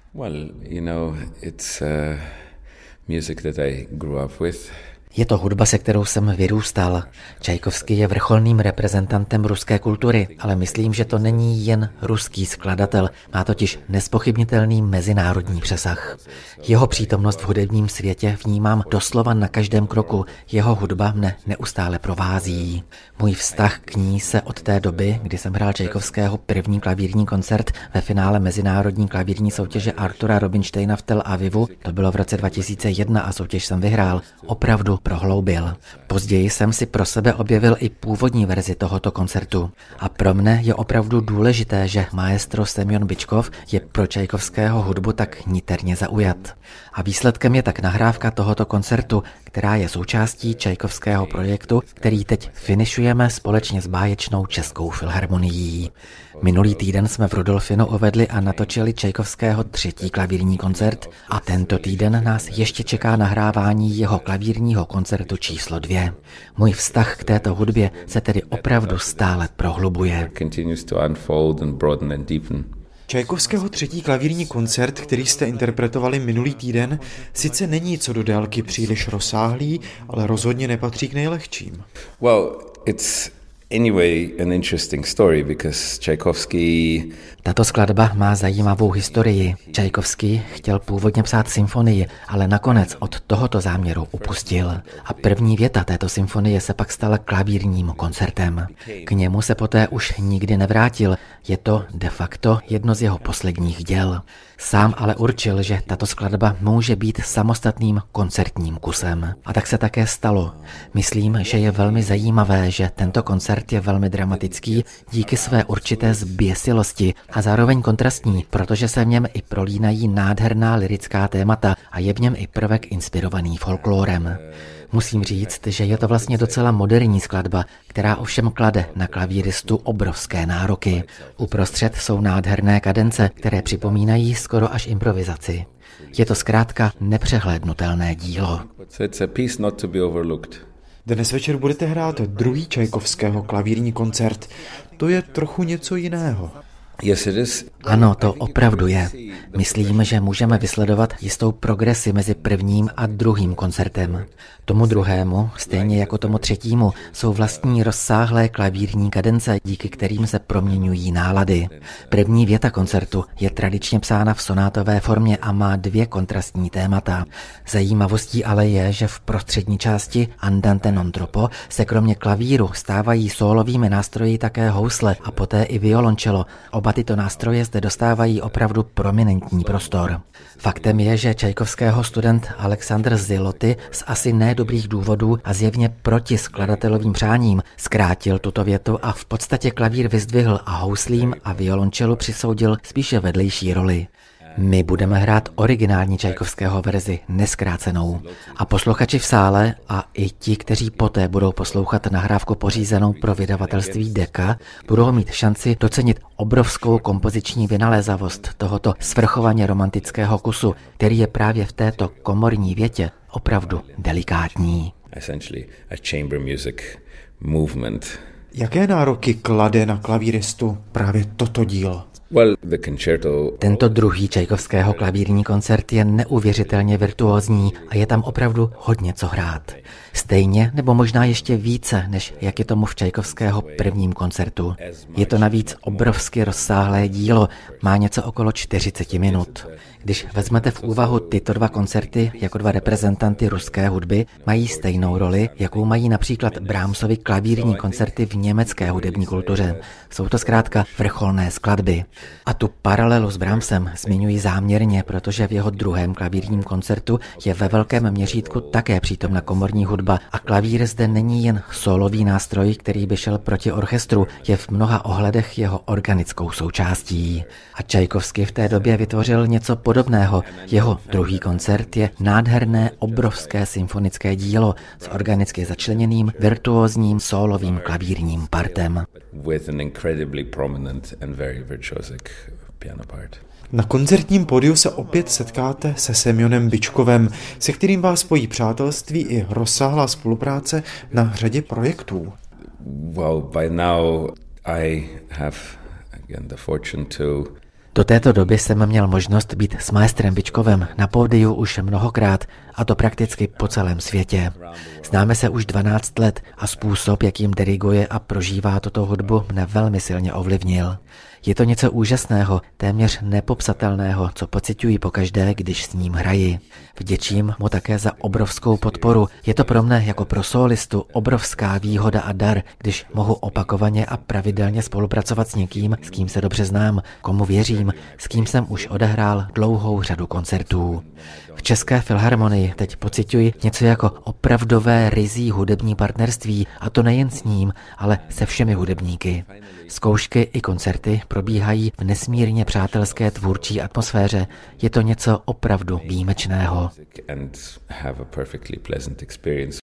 Well, it's music that I grew up with. Je to hudba, se kterou jsem vyrůstal. Čajkovský je vrcholným reprezentantem ruské kultury, ale myslím, že to není jen ruský skladatel, má totiž nezpochybnitelný mezinárodní přesah. Jeho přítomnost v hudebním světě vnímám doslova na každém kroku, jeho hudba mne neustále provází. Můj vztah k ní se od té doby, kdy jsem hrál Čajkovského první klavírní koncert ve finále mezinárodní klavírní soutěže Artura Rubinsteina v Tel Avivu, to bylo v roce 2001 a soutěž jsem vyhrál, opravdu prohloubil. Později jsem si pro sebe objevil i původní verzi tohoto koncertu. A pro mne je opravdu důležité, že maestro Semjon Byčkov je pro Čajkovského hudbu tak niterně zaujat. A výsledkem je tak nahrávka tohoto koncertu, která je součástí Čajkovského projektu, který teď finišujeme společně s báječnou Českou filharmonií. Minulý týden jsme v Rudolfinu uvedli a natočili Čajkovského třetí klavírní koncert a tento týden nás ještě čeká nahrávání jeho klavírního koncertu číslo 2. Můj vztah k této hudbě se tedy opravdu stále prohlubuje. Čajkovského třetí klavírní koncert, který jste interpretovali minulý týden, sice není co do délky příliš rozsáhlý, ale rozhodně nepatří k nejlehčím. Well, it's anyway an interesting story because Tchaikovsky. Tato skladba má zajímavou historii. Čajkovský chtěl původně psát symfonii, ale nakonec od tohoto záměru upustil. A první věta této symfonie se pak stala klavírním koncertem. K němu se poté už nikdy nevrátil. Je to de facto jedno z jeho posledních děl. Sám ale určil, že tato skladba může být samostatným koncertním kusem. A tak se také stalo. Myslím, že je velmi zajímavé, že tento koncert je velmi dramatický díky své určité zběsilosti a zároveň kontrastní, protože se v něm i prolínají nádherná lyrická témata a je v něm i prvek inspirovaný folklórem. Musím říct, že je to vlastně docela moderní skladba, která ovšem klade na klavíristu obrovské nároky. Uprostřed jsou nádherné kadence, které připomínají skoro až improvizaci. Je to zkrátka nepřehlédnutelné dílo. Dnes večer budete hrát druhý Čajkovského klavírní koncert. To je trochu něco jiného. Ano, to opravdu je. Myslím, že můžeme vysledovat jistou progresi mezi prvním a druhým koncertem. Tomu druhému, stejně jako tomu třetímu, jsou vlastní rozsáhlé klavírní kadence, díky kterým se proměňují nálady. První věta koncertu je tradičně psána v sonátové formě a má 2 kontrastní témata. Zajímavostí ale je, že v prostřední části Andante non troppo se kromě klavíru stávají sólovými nástroji také housle a poté i violoncello. Oba tyto nástroje zde dostávají opravdu prominentní prostor. Faktem je, že Čajkovského student Alexandr Ziloty z asi nedobrých důvodů a zjevně proti skladatelovým přáním zkrátil tuto větu a v podstatě klavír vyzdvihl a houslím a violoncellu přisoudil spíše vedlejší roli. My budeme hrát originální Čajkovského verzi, nezkrácenou. A posluchači v sále a i ti, kteří poté budou poslouchat nahrávku pořízenou pro vydavatelství Decca, budou mít šanci docenit obrovskou kompoziční vynalézavost tohoto svrchovaně romantického kusu, který je právě v této komorní větě opravdu delikátní. Jaké nároky klade na klavíristu právě toto dílo? Tento druhý Čajkovského klavírní koncert je neuvěřitelně virtuózní a je tam opravdu hodně co hrát. Stejně nebo možná ještě více, než jak je tomu v Čajkovského prvním koncertu. Je to navíc obrovsky rozsáhlé dílo, má něco okolo 40 minut. Když vezmete v úvahu tyto 2 koncerty jako 2 reprezentanty ruské hudby, mají stejnou roli, jakou mají například Brahmsovy klavírní koncerty v německé hudební kultuře. Jsou to zkrátka vrcholné skladby. A tu paralelu s Brahmsem zmiňuji záměrně, protože v jeho druhém klavírním koncertu je ve velkém měřítku také přítomna komorní hudba a klavír zde není jen sólový nástroj, který by šel proti orchestru, je v mnoha ohledech jeho organickou součástí. A Čajkovský v té době vytvořil něco podobného. Jeho druhý koncert je nádherné obrovské symfonické dílo s organicky začleněným virtuózním sólovým klavírním partem. Na koncertním pódiu se opět setkáte se Semjonem Byčkovem, se kterým vás spojí přátelství i rozsáhlá spolupráce na řadě projektů. Well, by now I have again the fortune to Do této doby jsem měl možnost být s maestrem Bičkovem na pódiu už mnohokrát, a to prakticky po celém světě. Známe se už 12 let a způsob, jakým diriguje a prožívá tuto hudbu, mne velmi silně ovlivnil. Je to něco úžasného, téměř nepopsatelného, co pociťuji pokaždé, když s ním hraji. Vděčím mu také za obrovskou podporu. Je to pro mne jako pro sólistu obrovská výhoda a dar, když mohu opakovaně a pravidelně spolupracovat s někým, s kým se dobře znám, komu věřím, s kým jsem už odehrál dlouhou řadu koncertů. V České filharmonii teď pociťuji něco jako opravdové ryzí hudební partnerství, a to nejen s ním, ale se všemi hudebníky. Zkoušky i koncerty probíhají v nesmírně přátelské tvůrčí atmosféře. Je to něco opravdu výjimečného.